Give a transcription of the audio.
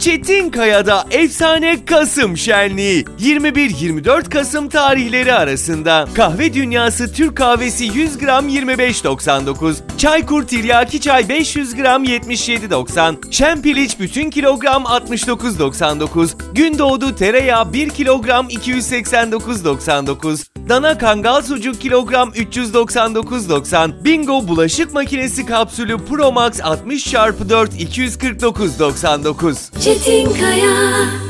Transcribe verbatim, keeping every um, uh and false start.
Çetinkaya'da efsane Kasım Şenliği. yirmi bir yirmi dört Kasım tarihleri arasında kahve dünyası Türk kahvesi yüz gram yirmi beş doksan dokuz, Çaykur tiryaki çay beş yüz gram yetmiş yedi doksan, Şempiliç bütün kilogram altmış dokuz doksan dokuz, Gündoğdu tereyağı bir kilogram iki yüz seksen dokuz doksan dokuz, Dana Kangal sucuk kilogram üç yüz doksan dokuz doksan, Bingo bulaşık makinesi kapsülü Pro Max altmış çarpı dört iki yüz kırk dokuz doksan dokuz. Çetinkaya.